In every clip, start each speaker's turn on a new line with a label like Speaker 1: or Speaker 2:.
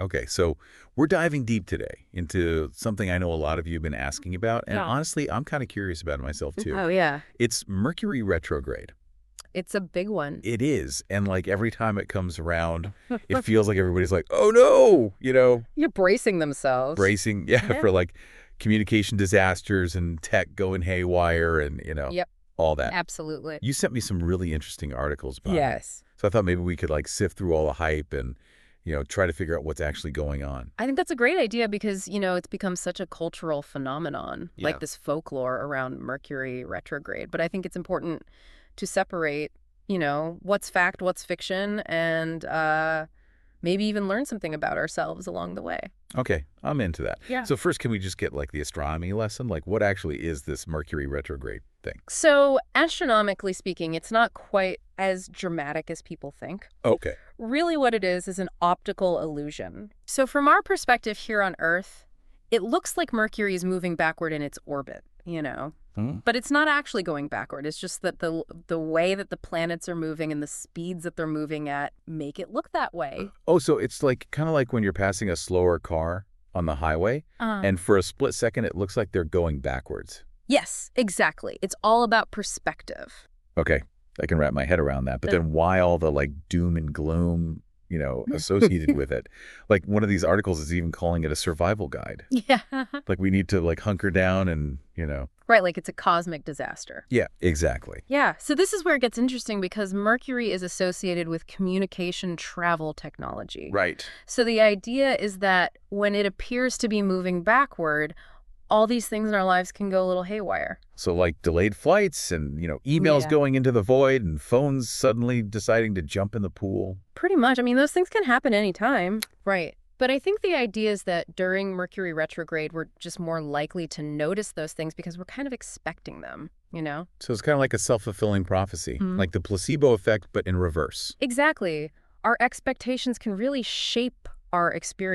Speaker 1: Okay, so we're diving deep today into something I know a lot of you have been asking about, and
Speaker 2: Yeah.
Speaker 1: honestly, I'm kind of curious about it myself too.
Speaker 2: Oh, yeah.
Speaker 1: It's Mercury retrograde.
Speaker 2: It's a big one.
Speaker 1: It is, and like every time it comes around, it feels like everybody's like, "Oh no,"
Speaker 2: You're bracing themselves.
Speaker 1: bracing, yeah,
Speaker 2: Yeah.
Speaker 1: for like communication disasters and tech going haywire and,
Speaker 2: Yep,
Speaker 1: all that.
Speaker 2: absolutely.
Speaker 1: You sent me some really interesting articles about it.
Speaker 2: Yes.
Speaker 1: So I thought maybe we could like sift through all the hype and, try to figure out what's actually going on.
Speaker 2: I think that's a great idea because, it's become such a cultural phenomenon,
Speaker 1: Yeah.
Speaker 2: like this folklore around Mercury retrograde. But I think it's important to separate, what's fact, what's fiction, and maybe even learn something about ourselves along the way.
Speaker 1: Okay, I'm into that.
Speaker 2: Yeah.
Speaker 1: So first, can we just get like the astronomy lesson? Like what actually is this Mercury retrograde thing?
Speaker 2: So, astronomically speaking, it's not quite as dramatic as people think.
Speaker 1: Okay.
Speaker 2: Really what it is an optical illusion. So from our perspective here on Earth, it looks like Mercury is moving backward in its orbit.
Speaker 1: Hmm.
Speaker 2: But it's not actually going backward. It's just that the way that the planets are moving and the speeds that they're moving at make it look that way.
Speaker 1: Oh, so it's like kind of like when you're passing a slower car on the highway, and for a split second, it looks like they're going backwards.
Speaker 2: Yes, exactly. It's all about perspective.
Speaker 1: Okay, I can wrap my head around that. But then why all the like doom and gloom, associated with it? Like one of these articles is even calling it a survival guide.
Speaker 2: Yeah.
Speaker 1: Like we need to like hunker down and,
Speaker 2: Right, like it's a cosmic disaster.
Speaker 1: Yeah, exactly.
Speaker 2: Yeah, so this is where it gets interesting because Mercury is associated with communication travel technology.
Speaker 1: Right.
Speaker 2: So the idea is that when it appears to be moving backward, all these things in our lives can go a little haywire.
Speaker 1: So like delayed flights and, emails
Speaker 2: Yeah.
Speaker 1: going into the void and phones suddenly deciding to jump in the pool.
Speaker 2: Pretty much. I mean, those things can happen anytime. Right. But I think the idea is that during Mercury retrograde, we're just more likely to notice those things because we're kind of expecting them.
Speaker 1: So it's kind of like a self-fulfilling prophecy,
Speaker 2: Mhm.
Speaker 1: like the placebo effect, but in reverse.
Speaker 2: Exactly. Our expectations can really shape our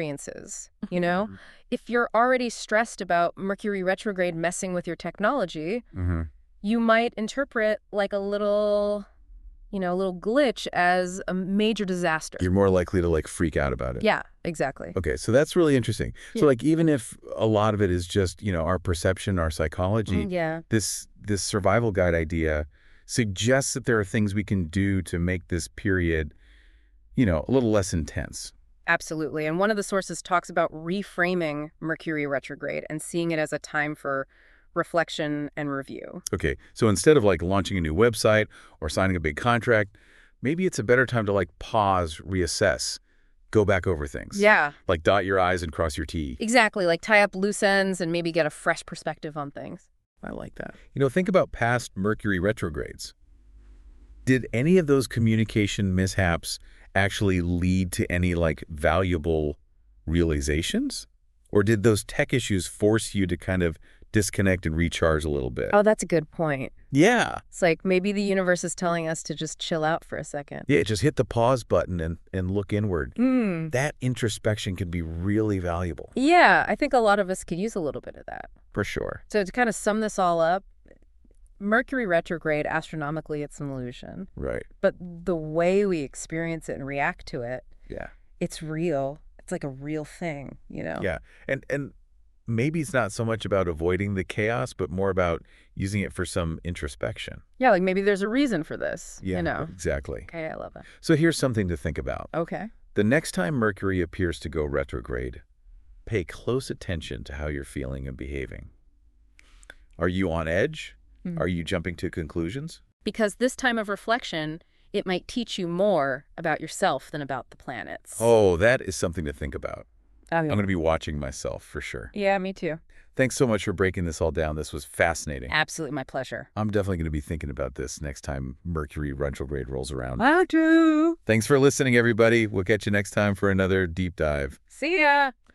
Speaker 2: experiences. If you're already stressed about Mercury retrograde messing with your technology,
Speaker 1: Mm-hmm.
Speaker 2: you might interpret like a little glitch as a major disaster.
Speaker 1: You're more likely to like freak out about it.
Speaker 2: Yeah, exactly.
Speaker 1: Okay, so that's really interesting.
Speaker 2: Yeah.
Speaker 1: So like even if a lot of it is just, our perception, our psychology,
Speaker 2: Yeah.
Speaker 1: this survival guide idea suggests that there are things we can do to make this period, a little less intense.
Speaker 2: Absolutely. And one of the sources talks about reframing Mercury retrograde and seeing it as a time for reflection and review.
Speaker 1: Okay, so instead of like launching a new website or signing a big contract, maybe it's a better time to like pause, reassess, go back over things.
Speaker 2: Yeah,
Speaker 1: Like dot your I's and cross your T.
Speaker 2: exactly. Like tie up loose ends and maybe get a fresh perspective on things.
Speaker 1: I like that. Think about past Mercury retrogrades. Did any of those communication mishaps actually lead to any like valuable realizations? Or did those tech issues force you to kind of disconnect and recharge a little bit?
Speaker 2: Oh, that's a good point.
Speaker 1: Yeah.
Speaker 2: It's like maybe the universe is telling us to just chill out for a second.
Speaker 1: Yeah, just hit the pause button and look inward.
Speaker 2: Mm.
Speaker 1: That introspection can be really valuable.
Speaker 2: Yeah, I think a lot of us could use a little bit of that.
Speaker 1: For sure.
Speaker 2: So to kind of sum this all up, Mercury retrograde, astronomically, it's an illusion.
Speaker 1: Right.
Speaker 2: But the way we experience it and react to it,
Speaker 1: Yeah.
Speaker 2: it's real. It's like a real thing.
Speaker 1: Yeah. And maybe it's not so much about avoiding the chaos, but more about using it for some introspection.
Speaker 2: Yeah, like maybe there's a reason for this,
Speaker 1: Yeah, exactly.
Speaker 2: Okay, I love that.
Speaker 1: So here's something to think about.
Speaker 2: Okay.
Speaker 1: The next time Mercury appears to go retrograde, pay close attention to how you're feeling and behaving. Are you on edge?
Speaker 2: Mhm.
Speaker 1: Are you jumping to conclusions?
Speaker 2: Because this time of reflection, it might teach you more about yourself than about the planets.
Speaker 1: Oh, that is something to think about.
Speaker 2: Oh,
Speaker 1: I'm going to be watching myself for sure.
Speaker 2: yeah, me too.
Speaker 1: Thanks so much for breaking this all down. This was fascinating.
Speaker 2: Absolutely my pleasure.
Speaker 1: I'm definitely going to be thinking about this next time Mercury retrograde rolls around.
Speaker 2: I do.
Speaker 1: Thanks for listening, everybody. We'll catch you next time for another deep dive.
Speaker 2: See ya.